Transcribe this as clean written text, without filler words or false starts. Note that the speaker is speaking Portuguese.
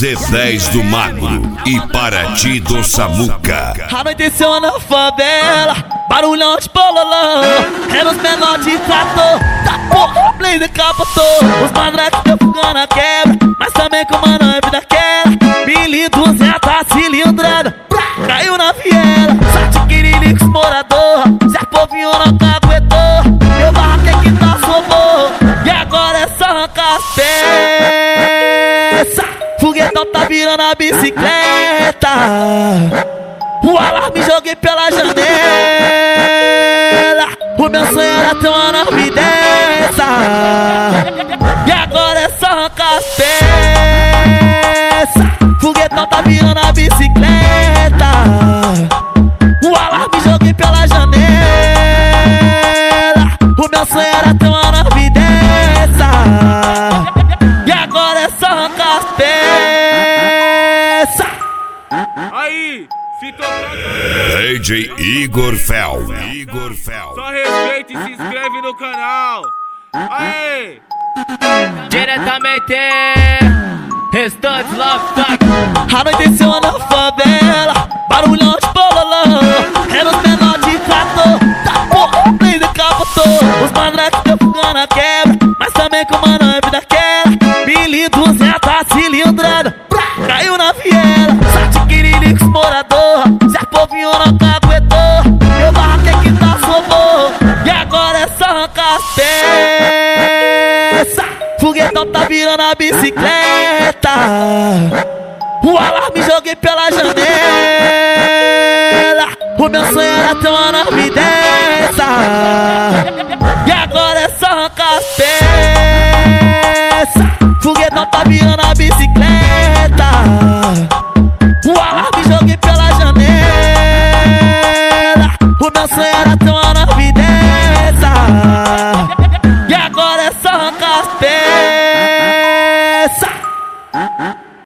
C10 do Magro e Paraty do Samuca. Anoiteceu na favela, barulhão de bololão, é nos menor de trator, tá porra, blazer capotou. Os mandrake tão fugando a quebra, mas também com uma nave daquela 1200 cilindrada, caiu na viela. Sete quiriricos morador, se a povinho não caguetou, meu barraco é que tá sobor, e agora é só arrancar as peças. Foguetão tá virando a bicicleta, o alarme joguei pela janela. O meu sonho era ter uma nave dessa, e agora é só arrancar as peças. Foguetão tá virando a bicicleta, o alarme joguei pela janela. O meu sonho era ter uma nave dessa, e agora é só arrancar as peças. Aí, fitocross. DJ Igor Fel. Só respeita e se inscreve no canal. Aê! Diretamente, Restantes Love Talk. Anoiteceu na favela, barulhão de bololão, é nos menor de trator, tá porra, blazer capotou. Os mandrake tão fugando a quebra, mas também com uma nave daquela 1200 cilindrada, caiu na viela. Sete quiriricos morador, se a povinho não caguetou, meu barraco é que tá sobor, e agora é só arrancar as peças. Foguetão tá virando a bicicleta, o alarme joguei pela janela. O meu sonho era ter uma nave dessa, e agora é só arrancar as peças. Foguetão tá virando a bicicleta, o alarme joguei pela janela. O meu sonho era